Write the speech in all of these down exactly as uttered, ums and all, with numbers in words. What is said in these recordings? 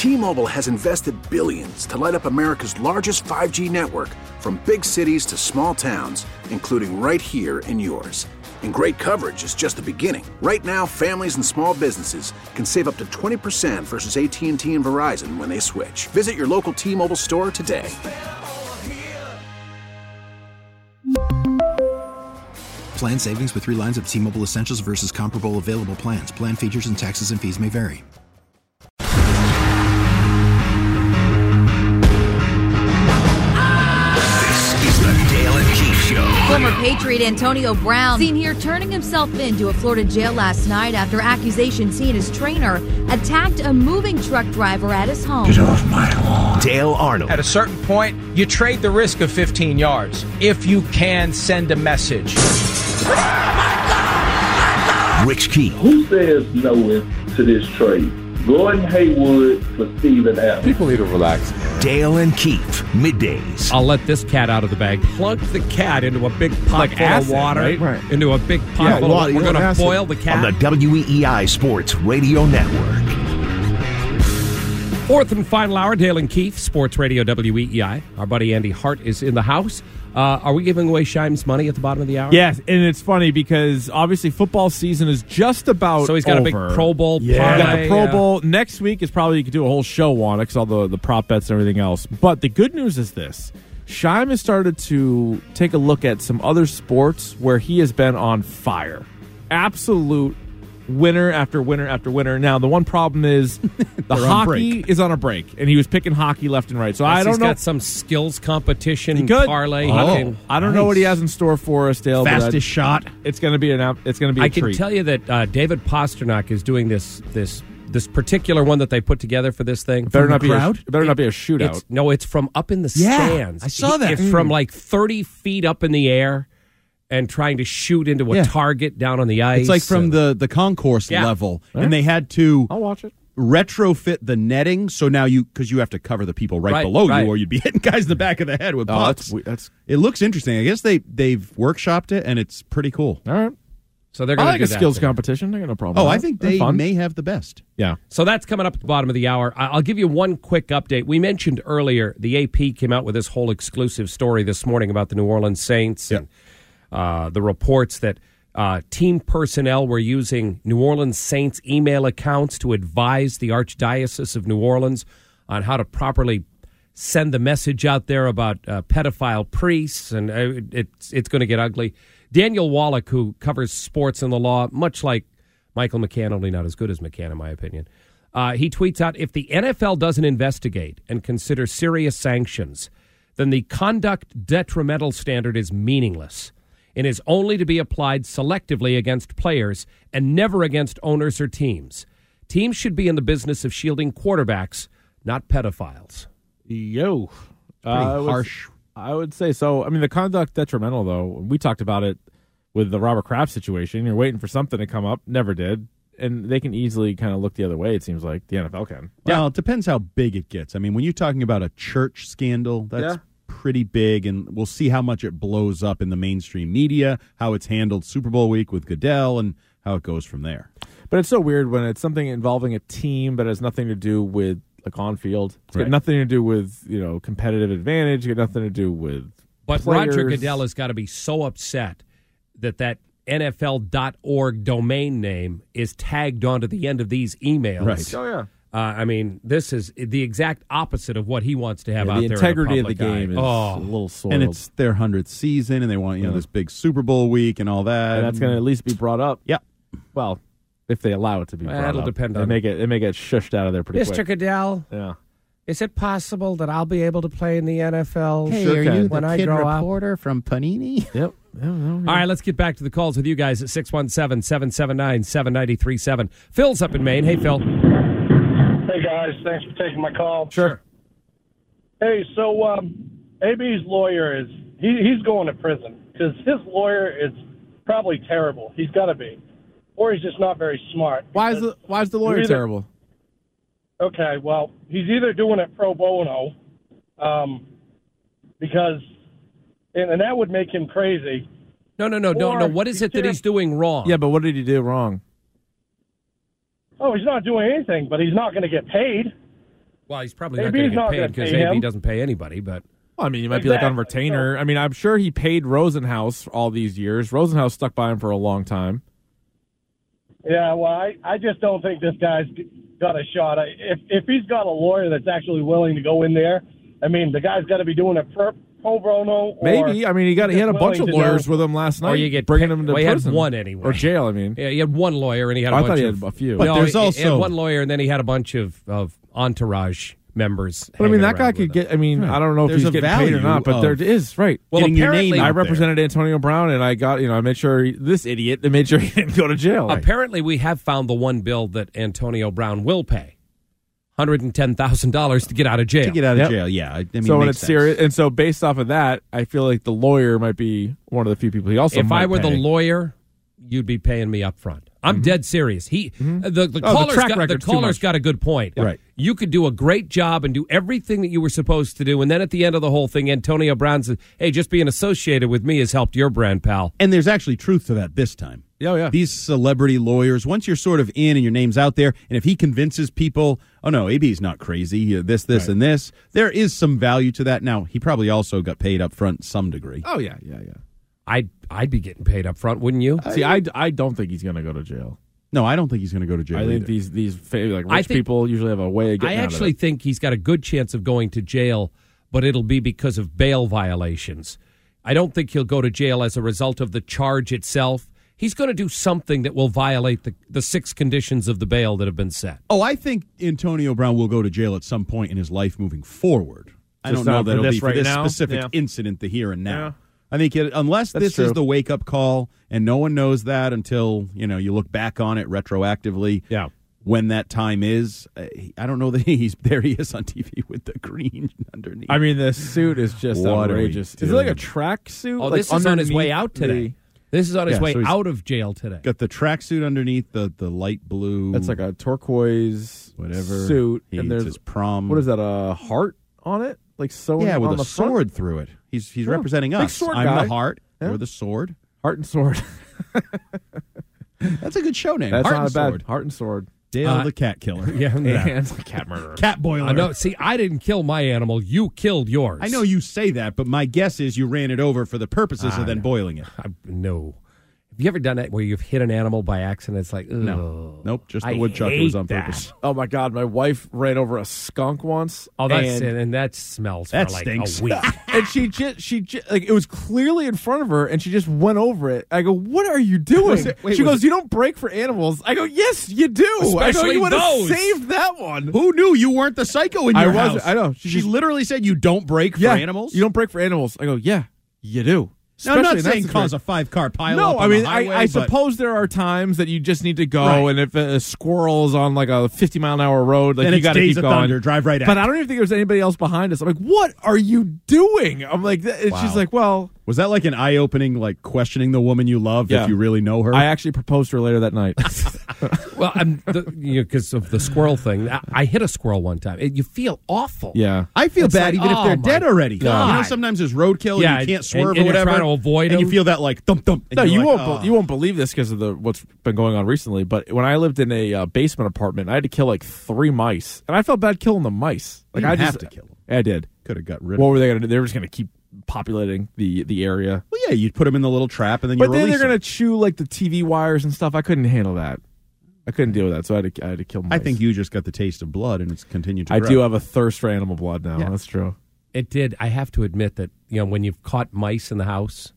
T-Mobile has invested billions to light up America's largest five G network, from big cities to small towns, including right here in yours. And great coverage is just the beginning. Right now, families and small businesses can save up to twenty percent versus A T and T and Verizon when they switch. Visit your local T-Mobile store today. Plan savings with three lines of T-Mobile Essentials versus comparable available plans. Plan features and taxes and fees may vary. This is the Dale and Keith Show. Former Patriot Antonio Brown seen here turning himself into a Florida jail last night after accusations he and his trainer attacked a moving truck driver at his home. Get off my lawn. Dale Arnold. At a certain point, you trade the risk of fifteen yards if you can send a message. Rich Keith. Who says no to this trade? Gordon Hayward for Steven Adams. People need to relax. Dale and Keith, middays. I'll let this cat out of the bag. Plunk the cat into a big pot Like full acid, of water. right? Right. Into a big pot Yeah, full water, of you We're want going to acid. boil the cat. On the W E E I Sports Radio Network. Fourth and final hour, Dale and Keith, Sports Radio W E E I. Our buddy Andy Hart is in the house. Uh, are we giving away Shimes money at the bottom of the hour? Yes, and it's funny because obviously football season is just about So he's got over. a big Pro Bowl Yeah, parlay. got the Pro yeah. Bowl. Next week is probably, you could do a whole show on it because all the, the prop bets and everything else. But the good news is this. Shime has started to take a look at some other sports where he has been on fire. Absolute winner after winner after winner. Now, the one problem is the hockey is on a break, and he was picking hockey left and right. So Yes, I don't he's know. got some skills competition He could. parlay. I He don't, can- I don't know what he has in store for us, Dale. but Fastest I- shot. It's going to be an. app- It's going to be. A I can treat. tell you that uh, David Pasternak is doing this this this particular one that they put together for this thing. It better From not the be. A, crowd? it better not be a shootout. It's, no, it's from up in the Yeah, stands. I saw that. It's from like thirty feet up in the air and trying to shoot into a Yeah. target down on the ice. It's like from and- the, the concourse Yeah. level, Right. and they had to I'll watch it. retrofit the netting. So now you, because you have to cover the people right, Right, below right. you, or you'd be hitting guys in the back of the head with Oh, pucks. that's we- that's It looks interesting. I guess they they've workshopped it, and it's pretty cool. all right. So they're I going to like do a that skills thing. competition. I got no problem. Oh, with I that. think They're they fun. may have the best. Yeah. So that's coming up at the bottom of the hour. I- I'll give you one quick update. We mentioned earlier the A P came out with this whole exclusive story this morning about the New Orleans Saints and uh, the reports that uh, team personnel were using New Orleans Saints email accounts to advise the Archdiocese of New Orleans on how to properly send the message out there about uh, pedophile priests, and uh, it's it's going to get ugly. Daniel Wallach, who covers sports and the law, much like Michael McCann, only not as good as McCann, in my opinion, uh, he tweets out, if the N F L doesn't investigate and consider serious sanctions, then the conduct detrimental standard is meaningless and is only to be applied selectively against players and never against owners or teams. Teams should be in the business of shielding quarterbacks, not pedophiles. Yo. Pretty Uh, I would- harsh. I would say so. I mean, the conduct detrimental, though. We talked about it with the Robert Kraft situation. You're waiting for something to come up. Never did. And they can easily kind of look the other way, it seems like. The N F L can. Well, it depends how big it gets. I mean, when you're talking about a church scandal, that's Yeah. pretty big, and we'll see how much it blows up in the mainstream media, how it's handled Super Bowl week with Goodell, and how it goes from there. But it's so weird when it's something involving a team but has nothing to do with, like, on field. It's Right. got nothing to do with, you know, competitive advantage. It's got nothing to do with But players. Roger Goodell has got to be so upset that that N F L dot org domain name is tagged onto the end of these emails. Right. Oh, yeah. Uh, I mean, this is the exact opposite of what he wants to have Yeah, out the there. integrity in of the public eye. game is oh. a little soiled. And it's their hundredth season, and they want you know Yeah. this big Super Bowl week and all that. And that's going to at least be brought up. Yeah. Well, if they allow it to be Well, brought it'll up. depend they on- may get They may get shushed out of there pretty Mister quick. Goodell, Yeah. is it possible that I'll be able to play in the N F L? Hey, Sure are can. you when I grow up? from Panini? Yep. Yeah, no, All right, let's get back to the calls with you guys at six one seven, seven seven nine, seven nine three seven. Phil's up in Maine. Hey, Phil. Hey, guys. Thanks for taking my call. Sure. Hey, so um, A B's lawyer is he, he's going to prison because his lawyer is probably terrible. He's got to be. Or he's just not very smart. Why is the Why is the lawyer Either- terrible? Okay, well, he's either doing it pro bono um, because, and, and that would make him crazy. No, no, no, no, Or no. What is he's it that he's ter- doing wrong? Yeah, but what did he do wrong? Oh, he's not doing anything, but he's not going to get paid. Well, he's probably not A B's going to not get paid gonna because pay A B him. doesn't pay anybody. But Well, I mean, you might be like on Exactly. retainer. I mean, I'm sure he paid Rosenhaus all these years. Rosenhaus stuck by him for a long time. Yeah, well, I, I just don't think this guy's got a shot. I- If if he's got a lawyer that's actually willing to go in there, I mean, the guy's got to be doing it pro, pro bono. Or Maybe. I mean, he got he had a just bunch of willing to lawyers know- with him last night. or you get bringing pa- him to well, he had prison. one anyway. Or jail, I mean. yeah, he had one lawyer and he had a I bunch thought he of had a few. But no, there's he- he had also- one lawyer and then he had a bunch of, of entourage members. But I mean, hanging that guy around could with him. get. I mean, I don't know if There's he's a getting paid or value not, but there of is right. Well, getting your apparently- name I out there. represented Antonio Brown, and I got you know I made sure he, this idiot. I made sure he didn't go to jail. Apparently, we have found the one bill that Antonio Brown will pay. one hundred ten thousand dollars to get out of jail. To get out of Yep. jail, yeah. I, I mean, so when makes it's sense. serious, and so based off of that, I feel like the lawyer might be one of the few people he also. If might I were pay. the lawyer, you'd be paying me up front. I'm dead serious. He uh, the, the Oh, the caller's track got, the record's too caller's much. got a good point. Right. You could do a great job and do everything that you were supposed to do, and then at the end of the whole thing, Antonio Brown says, "Hey, just being associated with me has helped your brand, pal." And there's actually truth to that this time. Oh, yeah. These celebrity lawyers, once you're sort of in and your name's out there, and if he convinces people, oh, no, A B's not crazy, uh, this, this, Right. and this, there is some value to that. Now, he probably also got paid up front to some degree. Oh yeah, yeah, yeah. I'd I'd be getting paid up front, wouldn't you? See, I, I don't think he's going to go to jail. No, I don't think he's going to go to jail I think either. these these fa- like rich I think- people usually have a way of I getting out of actually it. think he's got a good chance of going to jail, but it'll be because of bail violations. I don't think he'll go to jail as a result of the charge itself. He's going to do something that will violate the, the six conditions of the bail that have been set. Oh, I think Antonio Brown will go to jail at some point in his life moving forward. I Just don't know not that for it'll this be for right this now? specific Yeah. incident, the here and now. Yeah. I think it, unless That's this is true. the wake up call, and no one knows that until you know you look back on it retroactively. Yeah. When that time is, uh, I don't know that he's there. He is on T V with the green underneath. I mean, the suit is just What are we outrageous. Is it like a doing? track suit? Oh, like this is on his way underneath out today. the- This is on his Yeah, way so he's- out of jail today. got the tracksuit underneath the the light blue. It's like a turquoise whatever suit, He, and it's there's his prom. what is that? A heart on it, like sewn Yeah, with on a the front? sword through it. He's he's Oh, representing big us. sword I'm guy. the heart. Yeah. You're the sword. Heart and sword. That's a good show name. That's Heart not and bad. Sword. Heart and sword. Dale Uh, the cat killer. Yeah, And cat murderer. Cat boiler. I know. See, I didn't kill my animal. You killed yours. I know you say that, but my guess is you ran it over for the purposes I of then know. boiling it. I, no. Have you ever done that where you've hit an animal by accident? It's like, No. ugh. Nope, just the I woodchuck that was hate on that. purpose. Oh my God! My wife ran over a skunk once. Oh, that's and, and, and that smells That for like stinks. a week. and she just she just, like it was clearly in front of her, and she just went over it. I go, "What are you doing?" Was it- wait, she was goes, "You don't break for animals." I go, "Yes, you do." I go, Especially "You would have those." saved that one." Who knew you weren't the psycho in I your wasn't- house? I know. She, She just- literally said you don't break yeah, for animals. You don't break for animals. I go, "Yeah, you do." Now, I'm not Especially in that saying cause situation. a five car pile No, up I on mean, the I, highway, I but- suppose there are times that you just need to go, Right. and if a squirrel is on like a fifty mile an hour road, like Then you it's got to Days keep of going. Thunder, drive right at But it. I don't even think there's anybody else behind us. I'm like, what are you doing? I'm like, th- and she's Wow. like, well, Was that like an eye opening, like questioning the woman you love Yeah. if you really know her? I actually proposed to her later that night. Well, I'm the, you know, because of the squirrel thing. I, I hit a squirrel one time. It, you feel awful. yeah. I feel It's bad like, even oh if they're my dead already. God. You know, sometimes there's roadkill Yeah, and you can't and- swerve and or you're whatever. trying to avoid and you them. feel that like thump thump. and No, you're you like, won't. "Oh." be- You won't believe this because of the what's been going on recently. But when I lived in a uh, basement apartment, I had to kill like three mice, and I felt bad killing the mice. Like You I didn't just have to kill them. I did. Could have got rid What of were they going to do? They were just going to keep populating the the area. Well, yeah, you'd put them in the little trap and then you But then release they're going them. to chew like the T V wires and stuff. I couldn't handle that. I couldn't deal with that, so I had to, I had to kill mice. I think you just got the taste of blood and it's continued to I grow. do have a thirst for animal blood now. Yeah. That's true. It did. I have to admit that you know when you've caught mice in the house,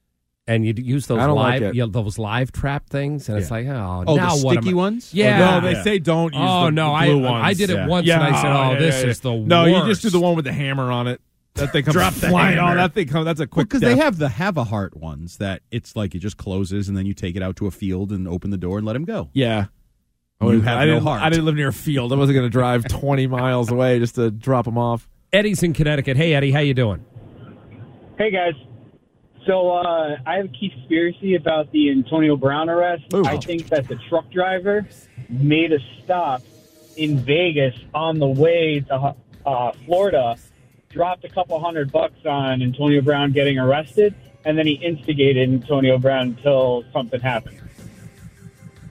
and you use those I don't like live, it. you know, those live trap things, and it's Yeah. like, oh, Oh, now the what am sticky I- ones? Yeah. No, they Yeah. say don't use Oh the, no, the I blue ones. I did it Yeah. once, Yeah, and I said, oh, yeah, this yeah, yeah. is the No, worst. you just do the one with the hammer on it. That thing comes Drop the flying. hammer. Oh, that thing comes. That's a quick. Because death. they have the have a heart ones that it's like it just closes and then you take it out to a field and open the door and let him go. Yeah. You I, have I no didn't, heart. I didn't live near a field. I wasn't going to drive twenty miles away just to drop them off. Eddie's in Connecticut. Hey, Eddie, how you doing? Hey, guys. So uh, I have a key conspiracy about the Antonio Brown arrest. Ooh. I think that the truck driver made a stop in Vegas on the way to uh, Florida, dropped a couple hundred bucks on Antonio Brown getting arrested, and then he instigated Antonio Brown until something happened.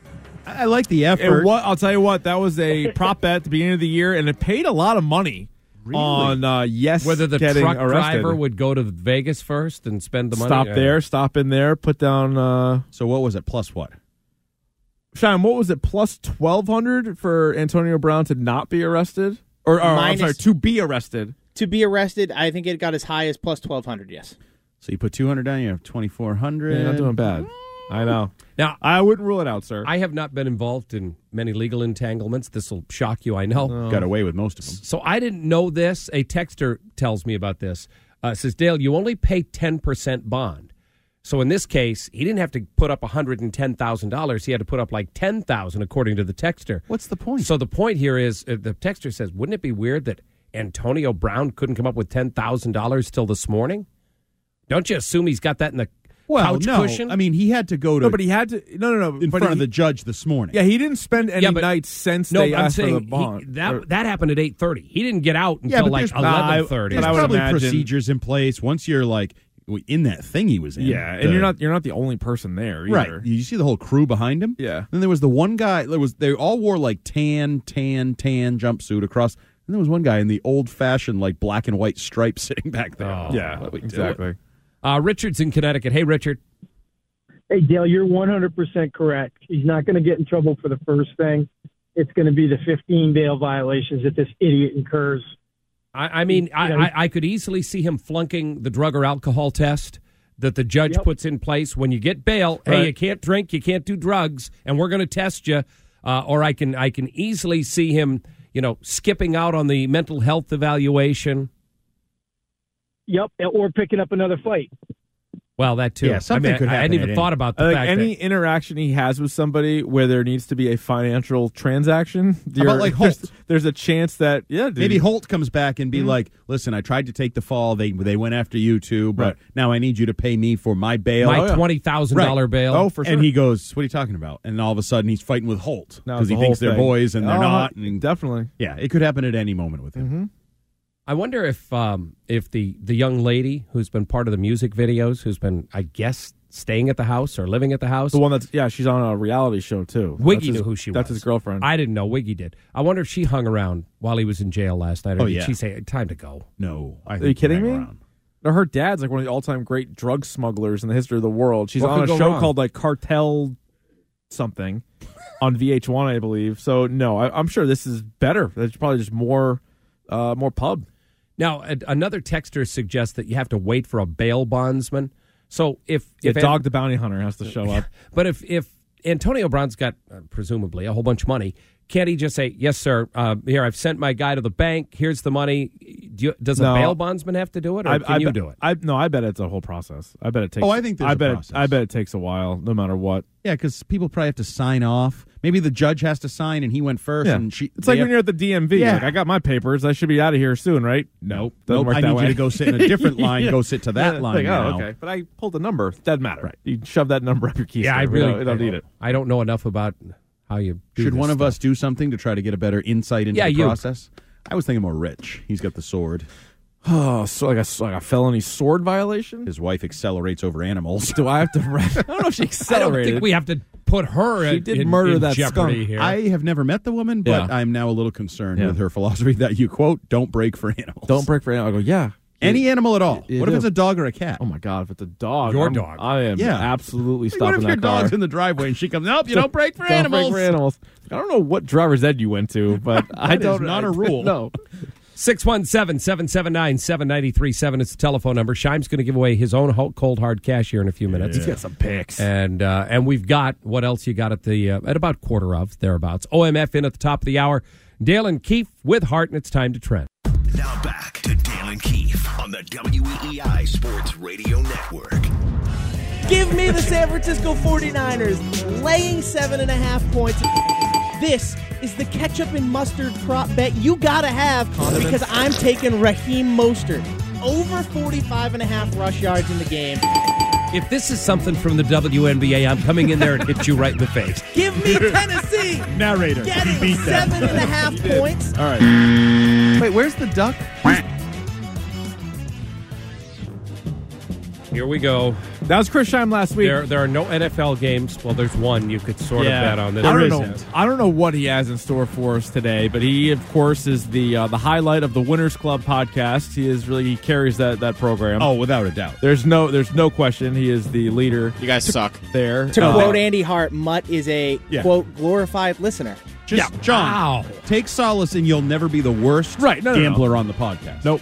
I like the effort. And what I'll tell you what, that was a prop bet at the beginning of the year, and it paid a lot of money Really? on uh, yes, Whether the getting truck arrested. driver would go to Vegas first and spend the money. Stop Uh, there, stop in there, put down. Uh, So what was it? Plus what? Sean, what was it? Plus twelve hundred for Antonio Brown to not be arrested, or, or I'm Minus- sorry, to be arrested. To be arrested, I think it got as high as plus twelve hundred. Yes. So you put two hundred down, you have twenty-four hundred. Yeah, you're not doing bad. I know. Now, I wouldn't rule it out, sir. I have not been involved in many legal entanglements. This will shock you, I know. Got away with most of them. So I didn't know this. A texter tells me about this. Uh, says, Dale, you only pay ten percent bond. So in this case, he didn't have to put up one hundred ten thousand dollars. He had to put up like ten thousand dollars, according to the texter. What's the point? So the point here is, uh, the texter says, wouldn't it be weird that Antonio Brown couldn't come up with ten thousand dollars till this morning? Don't you assume he's got that in the well, couch no. cushion? I mean, he had to go to no, but he had to. No, no, no. in but front of he- the judge this morning. Yeah, he didn't spend any Yeah, but- nights since no, they but I'm asked for the saying he- bond. that Or- that happened at eight thirty. He didn't get out Yeah, until but like there's- nah, I- eleven thirty. There's But I would probably imagine- procedures in place once you're like in that thing he was in. yeah, and The- you're not you're not the only person there either. right. You see the whole crew behind him. Yeah. Then there was the one guy. There was they all wore like tan, tan, tan jumpsuit across. And there was one guy in the old fashioned like black and white stripes sitting back there. Oh, Yeah, What are we exactly. doing? Uh, Richard's in Connecticut. Hey, Richard. Hey, Dale, you're one hundred percent correct. He's not going to get in trouble for the first thing. It's going to be the fifteen bail violations that this idiot incurs. I, I mean, I, You know, I, I could easily see him flunking the drug or alcohol test that the judge Yep. puts in place when you get bail. Hey, Right. you can't drink, you can't do drugs, and we're going to test you. Uh, or I can I can easily see him, you know, skipping out on the mental health evaluation. Yep, or picking up another fight. Well, that too. Yeah, something I mean, could I, I happen hadn't even at thought any- about the I think fact any that interaction he has with somebody where there needs to be a financial transaction. How about, like, there's, Holt? there's a chance that yeah, dude, Maybe Holt comes back and be Mhm. like, "Listen, I tried to take the fall. They they went after you too, but Right. now I need you to pay me for my bail." my Oh, yeah. twenty thousand dollar Right. bail. Oh, for sure. And he goes, "What are you talking about?" And all of a sudden, he's fighting with Holt Now because it's he the thinks whole they're thing. boys and they're Oh, not. And definitely. yeah, it could happen at any moment with him. Mm-hmm. I wonder if um, if the, the young lady who's been part of the music videos, who's been, I guess, staying at the house or living at the house. The one that's yeah, she's on a reality show too. Wiggy That's his- knew who she That's was. his girlfriend. I didn't know. Wiggy did. I wonder if she hung around while he was in jail last night. Or Oh, did yeah. she say, time to go? No, I Are you think kidding hang me? around. No, her dad's like one of the all-time great drug smugglers in the history of the world. She's What on could a go show wrong? called like Cartel something on V H one, I believe. So no, I, I'm sure this is better. There's probably just more, uh, more pub. Now, a, another texter suggests that you have to wait for a bail bondsman. So if Yeah, if Dog the Bounty Hunter has to show up. But if if Antonio Brown's got uh, presumably a whole bunch of money, can't he just say, "Yes, sir. Uh, here, I've sent my guy to the bank. Here's the money." Do you, does a No. bail bondsman have to do it, or I, can I you bet- do it? I no, I bet it's a whole process. I bet it takes. Oh, I think there's I a bet process. It, I bet it takes a while, no matter what. Yeah, because people probably have to sign off. Maybe the judge has to sign, and he went first. Yeah. And she, It's like they when have- you're at the D M V. Yeah. Like, I got my papers. I should be out of here soon, right? Nope. Doesn't Nope, work I that need way. you to go sit in a different line. Yeah. Go sit to that Yeah, line like, now. oh, okay. But I pulled the number. Doesn't matter. Right. You shove that number up your keister. yeah, I We really don't, we don't need it. I don't know enough about how you do Should this one of stuff. us do something to try to get a better insight into Yeah, the you. process? I was thinking more Rich. He's got the sword. Oh, so like a, like a felony sword violation? His wife accelerates over animals. Do I have to? I don't know if she I don't accelerated. think we have to put her She in, did in- murder in that jeopardy skunk. here. I have never met the woman, but Yeah. I'm now a little concerned Yeah. with her philosophy that you quote, "Don't break for animals." Don't break for animal. I go, yeah. any animal at all. You What if do. it's a dog or a cat? Oh my god, if it's a dog, Your I'm- dog. I am Yeah. absolutely Like, stopping what if your that car. dog's in the driveway and she comes? Nope, you don't break for Don't animals. break for animals. I don't know what driver's ed you went to, but I is don't. not a a rule. No. six one seven, seven seven nine, seven nine three seven is the telephone number. Shime's going to give away his own ho- cold hard cash here in a few minutes. He's got some picks. And uh, and we've got what else you got at the uh, at about quarter of thereabouts. O M F in at the top of the hour. Dale and Keefe with Hart, and it's time to trend. Now back to Dale and Keefe on the W E E I Sports Radio Network. Give me the San Francisco forty-niners laying seven and a half points. This is the ketchup and mustard prop bet you gotta have because I'm taking Raheem Mostert over forty-five and a half rush yards in the game. If this is something from the W N B A, I'm coming in there and hit you right in the face. Give me Tennessee. Narrator. Get He it. beat that. Seven and a half points. All right. Wait, where's the duck? Here we go. That was Chris Scheim last week. There, there are no N F L games. Well, there's one you could sort Yeah. of bet on. This I don't isn't. know. I don't know what he has in store for us today, but he, of course, is the uh, the highlight of the Winners Club podcast. He is really he carries that, that program. Oh, without a doubt. There's no there's no question. He is the leader. You guys suck. There. To Uh, quote Andy Hart, Mutt is a, Yeah. quote, glorified listener. Just, Yeah. John, Wow. take solace in you'll never be the worst Right, no, no, gambler no. on the podcast. Nope.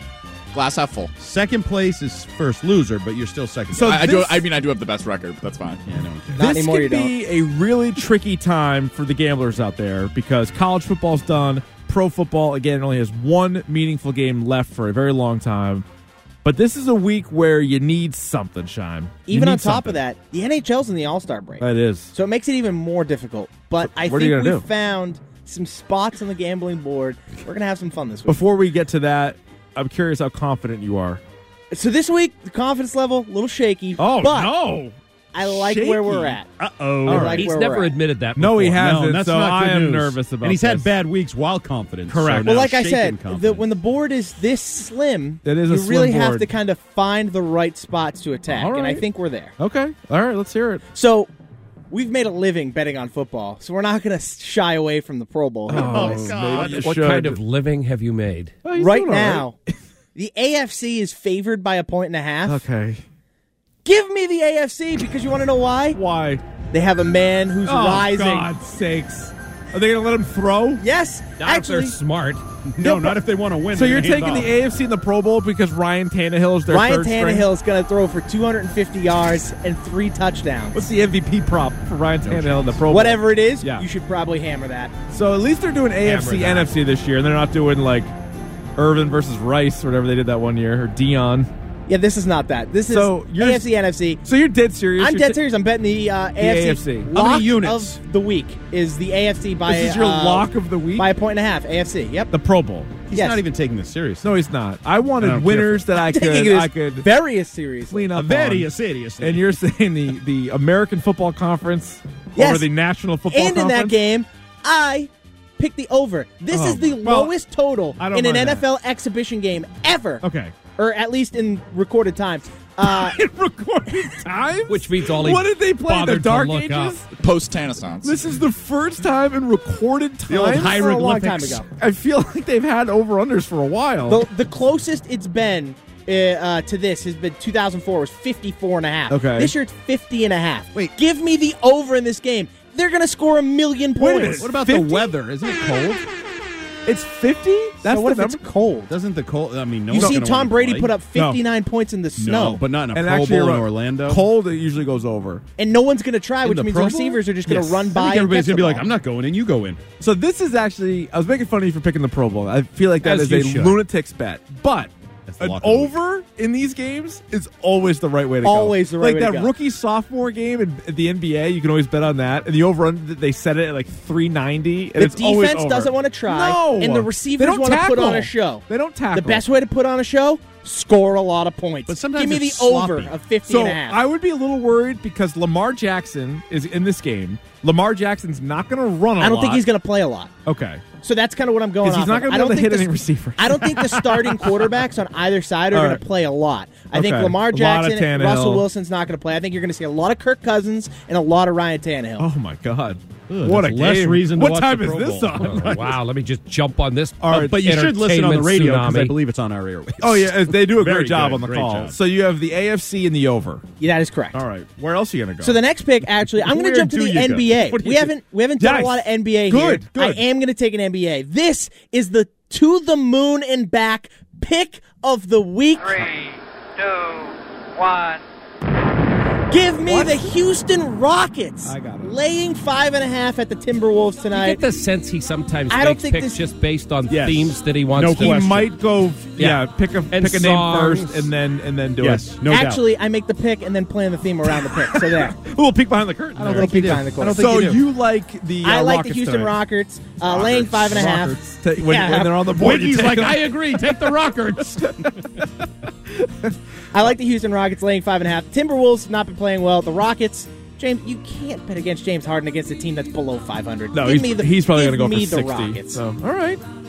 Glass half full. Second place is first loser, but you're still second. So I, I do. this- I mean, I do have the best record, but that's fine. yeah, no one cares. Not this anymore, could you be a really tricky time for the gamblers out there because college football's done. Pro football, again, only has one meaningful game left for a very long time. But this is a week where you need something, Scheim. You Even need on top something. of that, the N H L's in the All-Star break. That is. So it makes it even more difficult. But I what are you think we gonna do? found some spots on the gambling board. We're going to have some fun this week. Before we get to that, I'm curious how confident you are. So this week, the confidence level, a little shaky. Oh, but no. I like Shaky. where we're at. Uh-oh. I like He's where never we're at. admitted that No, before. he hasn't. No, that's so not I good am news. nervous about And he's this. had bad weeks while confident. Correct. So Well, now like I shaken said, the, confidence. when the board is this slim, That is a you slim really have board. to kind of find the right spots to attack. All And I right. think we're there. Okay. All right, let's hear it. So we've made a living betting on football, so we're not going to shy away from the Pro Bowl. here, boys. maybe you What should. kind of living have you made? Oh, he's Right doing all now, the A F C is favored by a point and a half. Okay. Give me the A F C because you want to know why? Why? They have a man who's Oh, rising. God's sakes. Are they going to let him throw? Yes, Not actually, if they're smart. no, not if they want to win. So They're you're gonna hand taking off. the A F C in the Pro Bowl because Ryan Tannehill is their Ryan third string? Tannehill is going to throw for two hundred fifty yards and three touchdowns. What's the M V P prop for Ryan Tannehill in the Pro Bowl? Whatever it is, Yeah. you should probably hammer that. So at least they're doing A F C, Hammer that. N F C this year, and they're not doing like Irvin versus Rice or whatever they did that one year, or Dion. Yeah, this is not that. This is So you're- A F C, N F C. So you're dead serious? I'm You're dead ta- serious. I'm betting the, uh, A F C. A F C. Lock How many units? of the week is the A F C by This is your uh, lock of the week? by a point and a half. A F C. Yep. The Pro Bowl. He's Yes. not even taking this seriously. No, he's not. I I wanted don't winners that I Taking could it I could very seriously. clean up Very on. seriously. And you're saying the, the American Football Conference Yes. over the National Football And in Conference? that game, I picked the over. This Oh, is the well, lowest total I don't in an mind N F L exhibition game ever. Okay. Or at least in recorded time. Uh, In recorded time? Which means all he What did they play in the bothered to Dark look Ages? up. Post Tannissance. This is the first time in recorded time. The old for a long time hieroglyphics. ago. I feel like they've had over-unders for a while. The, the closest it's been uh, uh, to this has been two thousand four was fifty-four and a half. Okay. This year it's fifty and a half. Wait. Give me the over in this game. They're going to score a million Wait a points. minute. What about fifty? the weather? Isn't it cold? It's fifty? That's so what the if number? it's cold? Doesn't the cold? I mean, no You one's see gonna Tom wanna Brady play. put up fifty-nine points in the snow. No, but not in a And Pro actually, Bowl you're in right. Orlando. Cold, it usually goes over. And no one's going to try, In which the means Pro the Bowl? receivers are just going to Yes. run I by think and everybody's catch gonna be the like, ball. "I'm not going in. You go in." So this is actually, I was making fun of you for picking the Pro Bowl. I feel like that As is a you should. lunatic's bet. But That's the an lock of the week. over in these games is always the right way to go. Always the right like way to that go. rookie sophomore game in, in the N B A, you can always bet on that. And the over under, they set it at like three ninety. And The it's always defense over. doesn't want to try, No. and the They receivers don't want to put on tackle. a show. They don't tackle. The best way to put on a show, score a lot of points. But sometimes Give me the it's sloppy. over of fifty So and a half. I would be a little worried because Lamar Jackson is in this game. Lamar Jackson's not going to run a lot. I don't think he's going to play a lot. Okay. So that's kind of what I'm going 'Cause on. he's not gonna be I don't able to think hit the, any receivers. I don't think the starting quarterbacks on either side are All going right. to play a lot. I think Okay. Lamar A lot of Jackson, Tannehill. Russell Wilson's not going to play. I think you're going to see a lot of Kirk Cousins and a lot of Ryan Tannehill. Oh, my God. Ugh, what a that's less game. reason to What watch time the is Pro this Bowl. on? Oh, wow, let me just jump on this. All right, But you should listen on the entertainment radio because I tsunami. believe it's on our airwaves. Oh, yeah, they do a Very great job good, on the great call. job. So you have the A F C and the over. Yeah, that is correct. All right. Where else are you going to go? So the next pick, actually, I'm going Where to jump to do the you N B A. go? What do We you haven't we haven't done Nice. a lot of N B A Good, here. good. I am going to take an N B A. This is the to the moon and back pick of the week. Three, two, one. Give me What? the Houston Rockets I got it. laying five and a half at the Timberwolves I tonight. get the sense he sometimes I don't makes think picks this- just based on Yes. themes that he wants No to. he question. might go, yeah, Yeah. pick a And pick a name songs. first and then and then do Yes, it. no doubt. Actually, I make the pick and then plan the theme around the pick. So there. A little peek behind the curtain. A little peek behind the curtain. So you do. you like the uh, I like Rockets the Houston tonight. Rockets uh, laying five and a half. Rockets. Ta- When, Yeah. when they're on the board, you He's take like, them. I agree. Take the Rockets. I like the Houston Rockets laying five and a half. Timberwolves not been playing well. The Rockets, James, you can't bet against James Harden against a team that's below five hundred. No, give he's, me the, he's probably give going to go me for the sixty. Rockets. So, all right.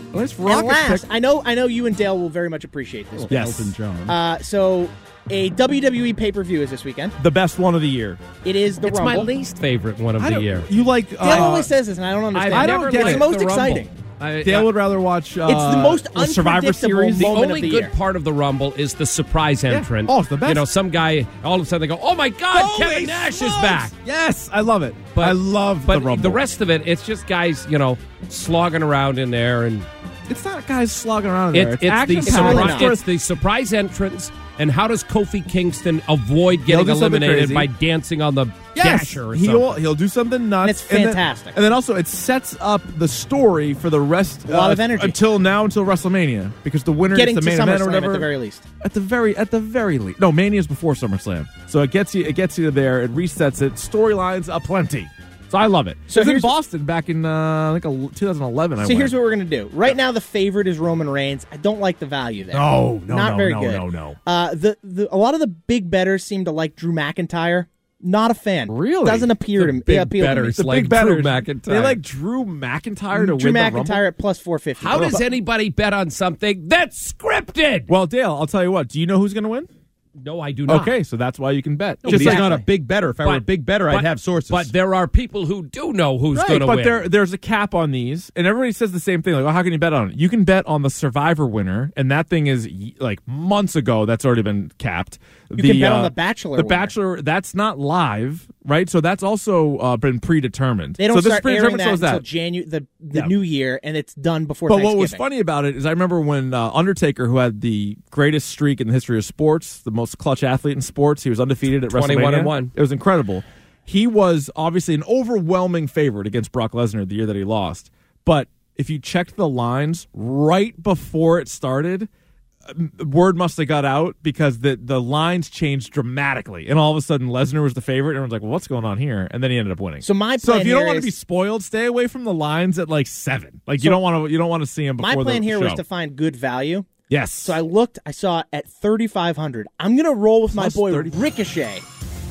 Nice And rocket last, pick. I know, I know you and Dale will very much appreciate this. Yes. Elton John. Uh, so, a W W E pay per view is this weekend. The best one of the year. It is the It's Rumble. my least favorite one of I the don't- year. You like? Dale uh, always says this, and I don't understand. I don't get it's it. the most The Rumble. exciting. I, Dale I- would rather watch. Uh, It's the most the Survivor unpredictable Series. The moment of only the good year. part of the Rumble is the surprise entrant. Oh, it's the best. You know, some guy, all of a sudden they go, oh my God, Holy Kevin Nash smokes! is back. Yes, I love it. But I love but the Rumble. rest of it, it's just guys, you know, slogging around in there. And it's not guys slogging around in it, there. it's, It's, action the It's really packed. not. surprise, it's the surprise entrance. And how does Kofi Kingston avoid getting do something eliminated crazy. by dancing on the Yes, dasher or he'll something? he'll do something nuts. And it's then- fantastic. And then, also it sets up the story for the rest. A lot uh, of energy. until now, until WrestleMania, because the winner Getting gets to the main event or SummerSlam whatever. at the very least. At the very at the very least. No, Mania's before SummerSlam, so it gets you it gets you there. It resets it. Storylines aplenty. So I love it. So So it was in here's- Boston back in uh, I think a- twenty eleven. I So went. here's what we're going to do. Right now, the favorite is Roman Reigns. I don't like the value there. No, no, Not no, very no, good. no, no. Uh, the, the, a lot of the big bettors seem to like Drew McIntyre. Not a fan. Really? Doesn't appear The to me. big appeal to me. bettors The like big betters, Drew McIntyre. They like Drew McIntyre to Drew win the McIntyre Rumble. at plus four fifty. How does anybody bet on something that's scripted? Well, Dale, I'll tell you what. Do you know who's going to win? No, I do not. Okay, so that's why you can bet. No, Just but he's like- not a big better. If I were a big better, I'd have sources. But there are people who do know who's Right, going to but win. there, there's a cap on these, and everybody says the same thing. Like, well, how can you bet on it? You can bet on the Survivor winner, and that thing is y- like months ago. That's already been capped. You can bet on the Bachelor The winner. Bachelor, that's not live, right? So that's also uh, been predetermined. They don't so this start airing predetermined that shows until that. Janu- the, the Yeah. new year, and it's done before But Thanksgiving. what was funny about it is I remember when uh, Undertaker, who had the greatest streak in the history of sports, the most clutch athlete in sports, he was undefeated at twenty-one WrestleMania. and one. It was incredible. He was obviously an overwhelming favorite against Brock Lesnar the year that he lost. But if you checked the lines right before it started, um, word must have got out because the, the lines changed dramatically. And all of a sudden, Lesnar was the favorite. And everyone's like, well, what's going on here? And then he ended up winning. So my So plan if you don't here want to is- be spoiled, stay away from the lines at like seven. Like So you don't want to you don't want to see him before My plan the here show. was to find good value. Yes. So I looked, I saw it at thirty-five hundred. I'm going to roll with Plus my boy thirty Ricochet.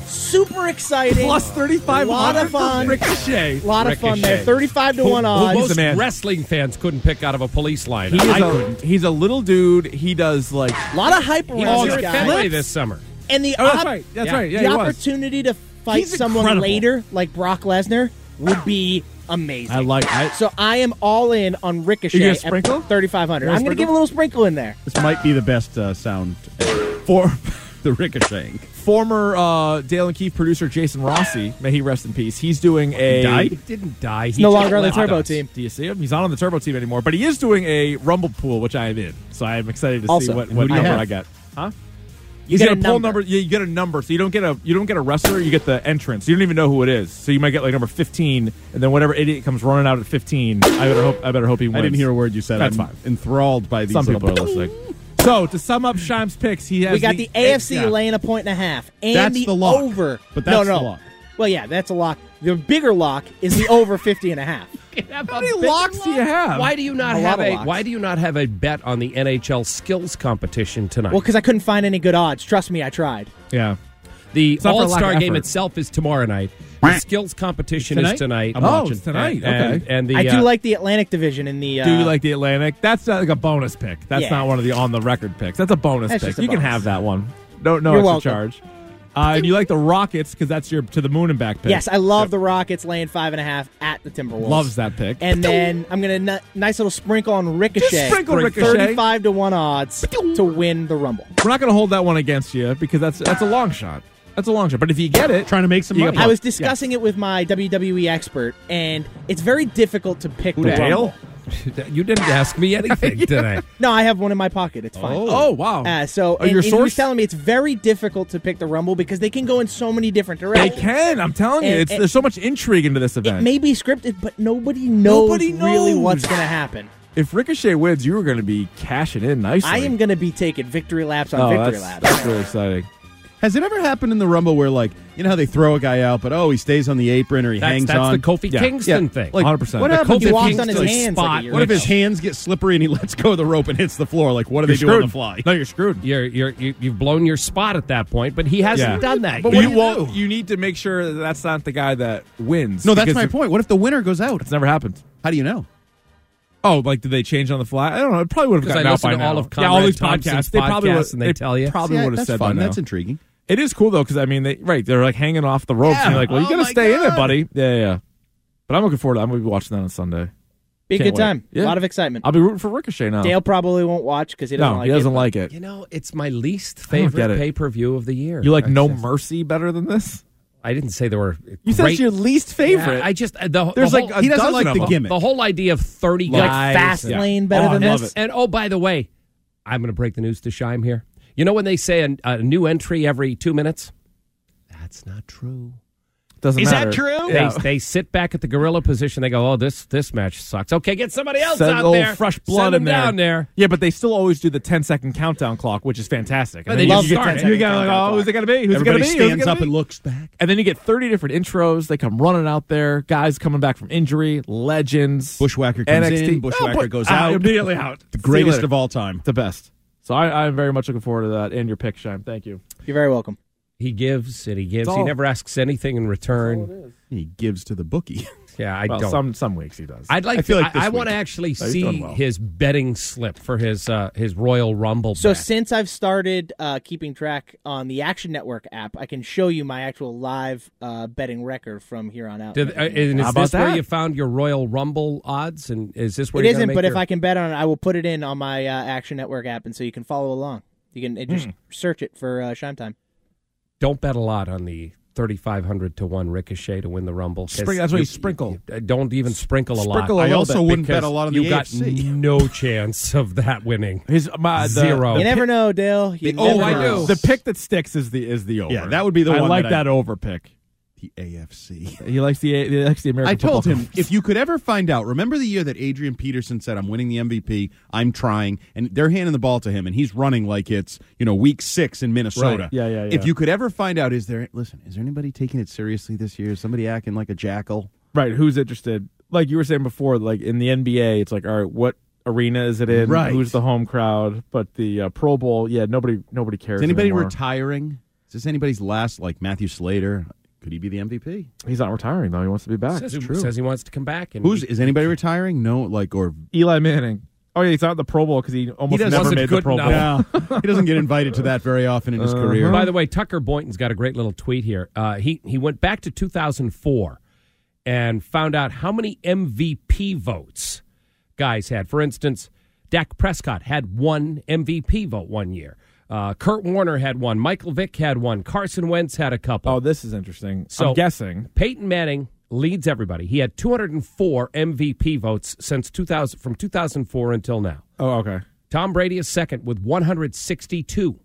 Super exciting. Plus thirty-five A lot of for fun. Ricochet. A lot of fun there. Ricochet. thirty-five to Who- one who odds. most the man. wrestling fans couldn't pick out of a police line. He is I a, couldn't. he's a little dude. He does like A lot of hype He around was this here at guy. Fenway this summer. And the, Oh, that's op- right. That's Yeah. right. Yeah, the he was. opportunity to fight He's someone incredible. later, like Brock Lesnar, would be amazing. I like. I, So I am all in on Ricochet You gonna at sprinkle? thirty-five hundred. You gonna I'm going to sprinkle? give a little sprinkle in there. This might be the best uh, sound for the ricocheting. former uh, Dale and Keith producer Jason Rossi, may he rest in peace. He's doing a. died? He didn't die. He's He no just longer on the left Turbo us. team. Do you see him? He's not on the Turbo team anymore, but he is doing a Rumble pool, which I am in. So I am excited to Also, see what, who what do you number have? I get. Huh? You He's get gonna a pull number. number. Yeah, you get a number, so you don't get a you don't get a wrestler. You get the entrance. You don't even know who it is. So you might get like number fifteen, and then whatever idiot comes running out at fifteen, I better hope I better hope he wins. I didn't hear a word you said. That's I'm fine. enthralled by these. Some people are little- listening. So to sum up Shime's picks, he has We got the, A F C yeah. laying a point and a half. And That's the, the lock. over. But no, that's no. the lock. Well, yeah, that's a lock. The bigger lock is the over fifty and a half. How many locks do you have? Why do you not A have lot of a locks. Why do you not have a bet on the N H L skills competition tonight? Well, because I couldn't find any good odds. Trust me, I tried. Yeah. the It's not for All lack Star of game effort. itself is tomorrow night. The skills competition Tonight? is tonight. I'm Oh, watching. it's tonight. And, Okay. and the I do uh, like the Atlantic Division in the. Uh, Do you like the Atlantic? That's not like a bonus pick. That's Yeah. not one of the on the record picks. That's a bonus That's pick. just a You can bonus. have that one. No, no You're extra welcome. charge. Uh, and you like the Rockets because that's your to the moon and back pick. Yes, I love the Rockets laying five and a half at the Timberwolves. Loves that pick. And then I'm gonna n- nice little sprinkle on Ricochet. Just sprinkle for Ricochet. thirty-five to one odds to win the Rumble. We're not going to hold that one against you because that's that's a long shot. That's a long shot. But if you get it, Trying to make some You money. got- I was discussing it with my W W E expert, and it's very difficult to pick the Dale? Rumble. you didn't ask me anything today. No, I have one in my pocket. It's fine. Oh, wow. Uh, so Oh, and, your and he was source? telling me it's very difficult to pick the Rumble because they can go in so many different they directions. can. I'm telling you, And- it's and- there's so much intrigue into this It event. may be scripted, but nobody knows, Nobody really knows. what's going to happen. If Ricochet wins, you are going to be cashing in nicely. I am going to be taking victory laps on Oh, victory that's, laps. that's really exciting. Has it ever happened in the Rumble where, like, you know how they throw a guy out, but oh, he stays on the apron or he That's, hangs that's on? the Kofi Yeah. Kingston Yeah. thing. Like, one hundred percent. What The happens? Kofi He walks on his Kingston hands like spot. a year What if ago. his hands get slippery and he lets go of the rope and hits the floor? Like, what do they You're do on screwed. the fly? No, you're screwed. You're, you're, you, you've blown your spot at that point, but he hasn't Yeah. done that. But yet. you won't. You need to make sure that that's not the guy that wins. No, that's because my if- point. What if the winner goes out? It's never happened. How do you know? Oh, like did they change on the fly? I don't know. It probably would have Because gotten I out listen by to now. all of yeah, all these Conrad Thompson's podcasts. They probably podcasts, would, and they tell you. Probably Yeah, would have that's said fun. by now. That's intriguing. It is cool though because I mean, they right they're like hanging off the ropes, Yeah. and you're like, well, you Oh got to my stay in it, God. buddy. Yeah, yeah, yeah. But I'm looking forward to. I'm going to be watching that on Sunday. Be a Can't good wait. time. Yeah. A lot of excitement. I'll be rooting for Ricochet now. Dale probably won't watch because he doesn't no, like he doesn't it. like it. You know, it's my least I don't favorite get it. pay-per-view of the year. You like I No just- Mercy better than this? I didn't say there were. You said great, it's your least favorite. Yeah, I just uh, the, There's the like whole, a he doesn't dozen like of the them. gimmick. the whole idea of thirty Like guys. Fast and- Lane better Oh, than I love this. it. And oh, by the way, I'm going to break the news to Shime here. You know when they say a, a new entry every two minutes? That's not true. Doesn't Is matter. that true? Yeah. They, they sit back at the gorilla position. They go, "Oh, this this match sucks." Okay, get somebody else Send out a little there. fresh blood Send in them there. down there. Yeah, but they still always do the ten second countdown clock, which is fantastic. But And they then just you get start ten it. You got like, oh, who's it gonna be? Who's Everybody it gonna be? Who's it stands gonna up be? and looks back. And then you get thirty different intros. They come running out there. Guys coming back from injury, legends. Bushwhacker comes N X T. in, Bushwhacker Oh, but- goes ah, out. immediately out. The See you greatest later. of all time. The best. So I, I'm very much looking forward to that and your pick, Shime. Thank you. You're very welcome. He gives and he gives. It's He all- never asks anything in return. He gives to the bookie. Yeah, I well, don't. some some weeks he does. I'd like. I feel to, like this I, I want to week. actually No, he's doing see well. his betting slip for his uh, his Royal Rumble. So bet. since I've started uh, keeping track on the Action Network app, I can show you my actual live uh, betting record from here on out. Did, uh, and How is about this where that? you found your Royal Rumble odds? And is this where It you're gonna isn't, make but if your- I can bet on it, I will put it in on my uh, Action Network app, and so you can follow along. You can uh, just Hmm. search it for uh, Shime Time. don't bet a lot on the thirty-five hundred to one Ricochet to win the Rumble. 'Cause Spring- that's what you sprinkle. you- don't even sprinkle a Sprinkle lot. a I little also bit wouldn't bet because a lot on you the got A F C. no chance of that winning. His my, the, Zero. The You never pick, know, Dale. You The never over- I know. do. The pick that sticks is the is the over. Yeah, that would be the I one like that that, I- over pick. The A F C. He likes the he likes the American. I told Football him, if you could ever find out, remember the year that Adrian Peterson said, I'm winning the M V P, I'm trying, and they're handing the ball to him, and he's running like it's, you know, week six in Minnesota. Right. Yeah, yeah, yeah. If you could ever find out, is there, listen, is there anybody taking it seriously this year? Is somebody acting like a jackal? Right, who's interested? Like you were saying before, like in the N B A, it's like, all right, what arena is it in? Right. Who's the home crowd? But the uh, Pro Bowl, yeah, nobody nobody cares. Is anybody anymore. retiring? Is this anybody's last, like Matthew Slater? Could he be the M V P? He's not retiring though. He wants to be back. Says, he, says he wants to come back. And Who's he- is anybody retiring? No, like or Eli Manning. Oh yeah, he's not the Pro Bowl because he almost doesn't- never wasn't made the good Pro Bowl. enough. he doesn't get invited to that very often in his Uh-huh. career. By the way, Tucker Boynton's got a great little tweet here. Uh, he he went back to two thousand four and found out how many M V P votes guys had. For instance, Dak Prescott had one M V P vote one year. Uh, Kurt Warner had one. Michael Vick had one. Carson Wentz had a couple. Oh, this is interesting. So- I'm guessing. Peyton Manning leads everybody. He had two hundred four M V P votes since two thousand from two thousand four until now. Oh, okay. Tom Brady is second with one hundred sixty-two.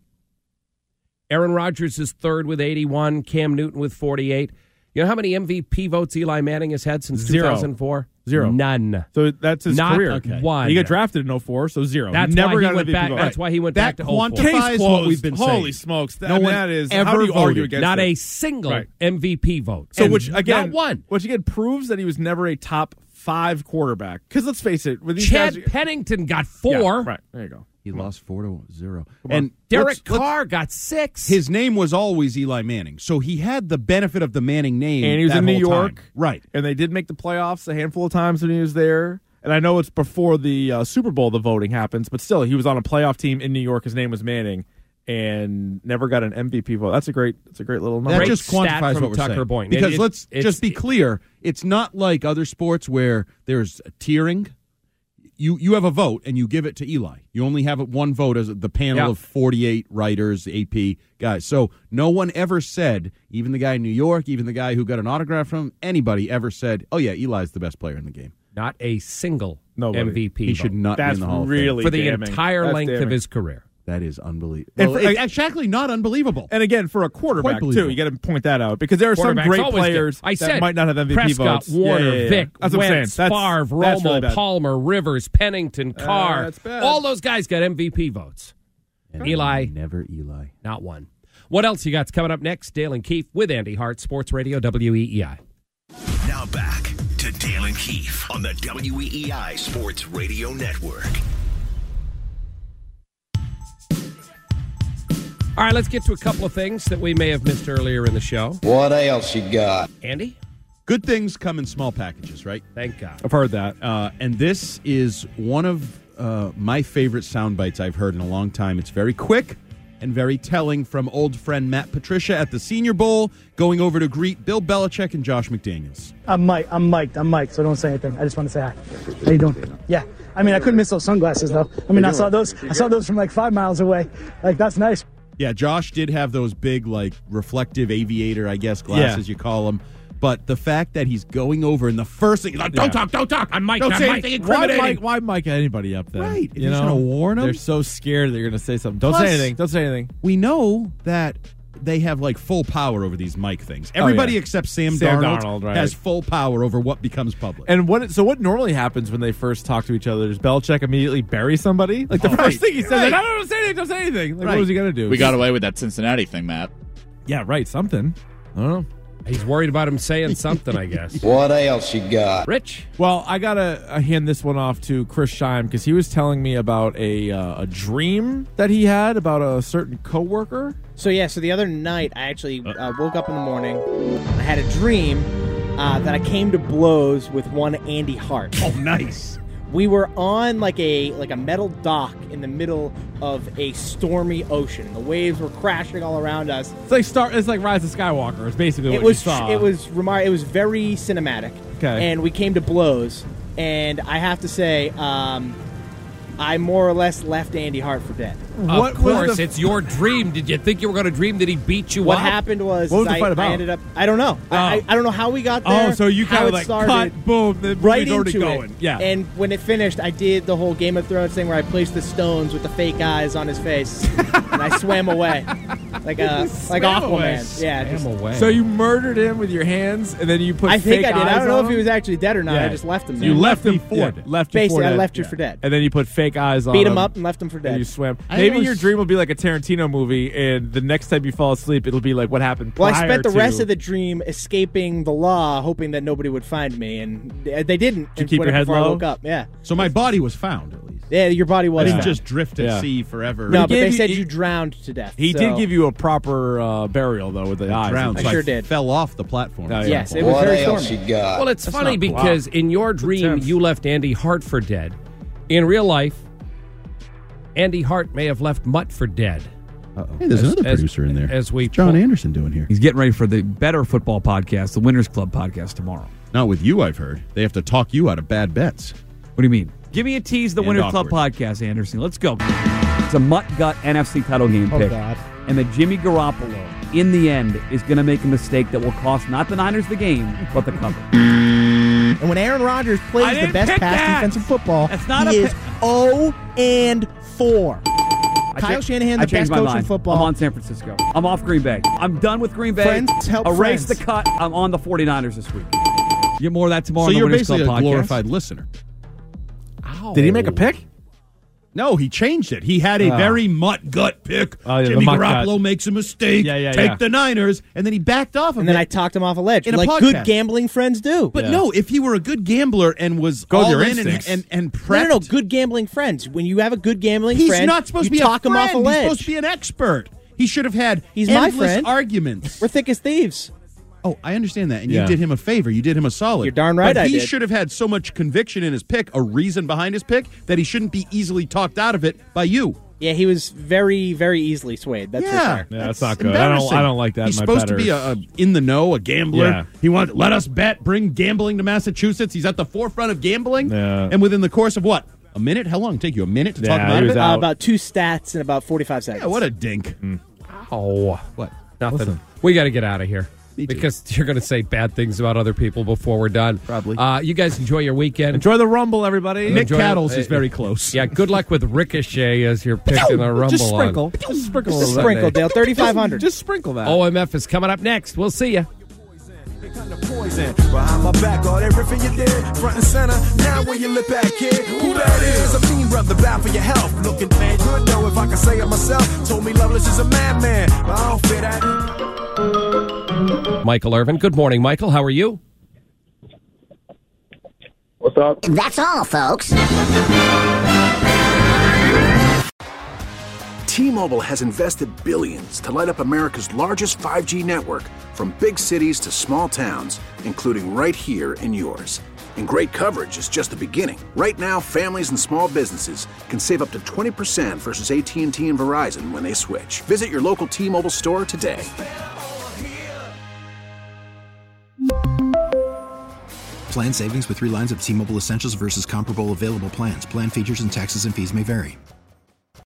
Aaron Rodgers is third with eighty-one. Cam Newton with forty-eight. You know how many M V P votes Eli Manning has had since Zero. two thousand four? Zero. None. So that's his Not career. okay. one. He got drafted in oh four, so zero. That's never why got he an went M V P back. vote. That's why he went That back to oh four. quantifies Case what closed. we've been Holy saying. smokes! That, No one that is ever how do you argue voted. against Not it? a single Right. M V P vote. So And which again, not one. which again proves that he was never a top five quarterback. Because let's face it, with these Chad guys, Pennington got Yeah, four. right there you go. He lost four to zero. on. And Derek let's- let's- Carr got six. his name was always Eli Manning, so he had the benefit of the Manning name. And he was that in New whole York, time. right? And they did make the playoffs a handful of times when he was there. And I know it's before the uh, Super Bowl the voting happens, but still, he was on a playoff team in New York. His name was Manning, and never got an M V P vote. That's a great. That's a great little number. That Great just stat quantifies from what we're Tucker saying. Boynton. Because It- it- let's it's- just be clear: it's not like other sports where there's tiering. You you have a vote and you give it to Eli. You only have one vote as the panel Yeah. of forty-eight writers, A P guys. So no one ever said, even the guy in New York, even the guy who got an autograph from him, anybody ever said, "Oh yeah, Eli's the best player in the game." Not a single Nobody. M V P He vote. should not That's be in the Hall of really for the damning. entire That's length of damning. his career. That is unbelievable. And Well, for- it's actually not unbelievable. And again, for a quarterback too, believable. you got to point that out because there are some Quarterbacks great always players get- I that said might not have M V P Prescott, votes. Warner, Yeah, yeah, yeah. Vick, That's what I'm Wentz, saying. That's, Favre, that's Romo, really bad. Palmer, Rivers, Pennington, Carr. that's bad. All those guys got M V P votes. And Eli, never Eli. not one. What else you got coming up next? Dale and Keefe with Andy Hart, Sports Radio, W E E I. Now back to Dale and Keefe on the W E E I Sports Radio Network. All right, let's get to a couple of things that we may have missed earlier in the show. What else you got? Andy? Good things come in small packages, right? Thank God. I've heard that. Uh, and this is one of uh, my favorite sound bites I've heard in a long time. It's very quick and very telling from old friend Matt Patricia at the Senior Bowl, going over to greet Bill Belichick and Josh McDaniels. I'm Mike. I'm Mike. I'm Mike. So don't say anything. I just want to say hi. How you doing? Yeah. I mean, I couldn't miss those sunglasses though. I mean, I saw those. I saw those from like five miles away. Like that's nice. Yeah, Josh did have those big, like reflective aviator, I guess, glasses Yeah. you call them. But the fact that he's going over and the first thing, he's like, don't Yeah. talk, don't talk. I'm Mike. Don't I'm say Mike. anything Why incriminating. Mike, why Mike anybody up there? Right. If You he's know, gonna warn 'em. They're so scared they're going to say something. Don't Plus- say anything. Don't say anything. We know that they have like full power over these mic things. Everybody yeah. except Sam, Sam Darnold, Darnold, right. has full power over what becomes public. And what? So what normally happens when they first talk to each other? Does Belichick immediately bury somebody? Like the Oh, first right. thing he says, Right. like, "I don't say anything. Don't say anything." Like, Right. what was he going to do? We got away with that Cincinnati thing, Matt. Yeah, right. Something. I don't know. He's worried about him saying something, I guess. What else you got? Rich? Well, I gotta uh, hand this one off to Chris Scheim because he was telling me about a uh, a dream that he had about a certain coworker. So yeah, so the other night I actually uh, woke up in the morning. I had a dream uh, that I came to blows with one Andy Hart. Oh, nice. We were on like a like a metal dock in the middle of a stormy ocean. The waves were crashing all around us. It's like Star. It's like Rise of Skywalker. It's basically what It was you saw. it was remar- It was very cinematic. Okay. And we came to blows, and I have to say, um, I more or less left Andy Hart for dead. What of was course, the- it's your dream. Did you think you were going to dream that he beat you What up? happened was, What was is the I, fight I about? ended up. I don't know. I, I, I don't know how we got there. Oh, so you how kind it of like started. cut, boom, the movie's right already into going. it. Yeah. And when it finished, I did the whole Game of Thrones thing where I placed the stones with the fake eyes on his face, and I swam away like a like Swam away. Aquaman. Yeah. just- away. So you murdered him with your hands, and then you put. I think fake I did. I eyes don't know on if he him? was actually dead or not. Yeah. I just left him So there. you left him for yeah, dead. Left you Basically, for I dead. left you for dead. And then you put fake eyes on Beat him him up and left him for And dead. you swam. I Maybe always- your dream will be like a Tarantino movie, and the next time you fall asleep, it'll be like what happened. Well, I prior spent the to- rest of the dream escaping the law, hoping that nobody would find me, and they didn't. Did you keep when- your head before I low? woke up. Yeah, So my body was found, at least. yeah, your body I was. didn't found. just drift at Yeah. sea forever. No, He but they gave you- said he- you drowned to death. He so- did give you a proper uh, burial though with the I eyes. drowned, I so sure I did. fell off the platform. Oh, yeah. Yes, it was What very else stormy. you got? Well, it's That's funny not- because wow. in your dream, tense. you left Andy Hart for dead. In real life, Andy Hart may have left Mutt for dead. Hey, there's As- another as- producer in there. as we What's John pull- Anderson doing here? He's getting ready for the better football podcast, the Winners Club podcast tomorrow. Not with you, I've heard. They have to talk you out of bad bets. What do you mean? Give me a tease, the And Winners awkward. Club podcast, Anderson. Let's go. It's a mutt gut N F C title game Oh pick. God. And that Jimmy Garoppolo, in the end, is going to make a mistake that will cost not the Niners the game, but the cover. And when Aaron Rodgers I plays the didn't best pick pass that. defensive football, That's not he a is zero and four. I Kyle cha- Shanahan, I the changed best my coach in mind. football. I'm on San Francisco. I'm off Green Bay. I'm done with Green Bay. Friends help Erase friends. the cut. I'm on the 49ers this week. You get more of that tomorrow So on the you're Winners Club basically a podcast. glorified listener. Did he make a pick? No, he changed it. He had a Oh. very mutt gut pick. Oh, yeah, the Jimmy mutt Garoppolo gut. makes a mistake. Yeah, yeah, take yeah. the Niners, and then he backed off of And it. then I talked him off a ledge, In a like podcast. good gambling friends do. But Yeah. no, if he were a good gambler and was Go with all your in and, instincts. and and No, prepped, no, no, good gambling friends. When you have a good gambling he's friend, not supposed you to be talk a him friend. off a ledge. He's supposed to be an expert. He should have had He's my endless friend. arguments. We're thick as thieves. Oh, I understand that, and Yeah. you did him a favor. You did him a solid. You're darn right But I he did. should have had so much conviction in his pick, a reason behind his pick, that he shouldn't be easily talked out of it by you. Yeah, he was very, very easily swayed. That's yeah, for sure. Yeah, that's not good. I don't- embarrassing. I don't like that He's in my supposed to be a, a in the know, a gambler. Yeah. He wanted let us bet, bring gambling to Massachusetts. He's at the forefront of gambling. Yeah. And within the course of what? A minute? How long did it take you? A minute to talk Yeah, about he it? was Uh, out. about two stats in about forty-five seconds. Yeah, what a dink. Oh, What? nothing. Listen. We got to get out of here. Me too. Because you're going to say bad things about other people before we're done. Probably. Uh, you guys enjoy your weekend. Enjoy the Rumble, everybody. Nick Enjoy- Cattles uh, is very close. Yeah, good luck with Ricochet as your pick in the Rumble. Just on sprinkle. Just sprinkle a Just little sprinkle, bit. Dale. thirty-five hundred. Just sprinkle that. O M F is coming up next. We'll see you. Poison behind my back, all that riffing you did, front and center. Now when you lip back, kid, who that is? A mean brother, bad for your health. Looking man good though, if I can say it myself. Told me Loveless is a madman, but I don't fit that. Michael Irvin. Good morning, Michael. How are you? What's up? That's all, folks. T-Mobile has invested billions to light up America's largest five G network, from big cities to small towns, including right here in yours. And great coverage is just the beginning. Right now, families and small businesses can save up to twenty percent versus A T and T and Verizon when they switch. Visit your local T-Mobile store today. Plan savings with three lines of T-Mobile Essentials versus comparable available plans. Plan features and taxes and fees may vary.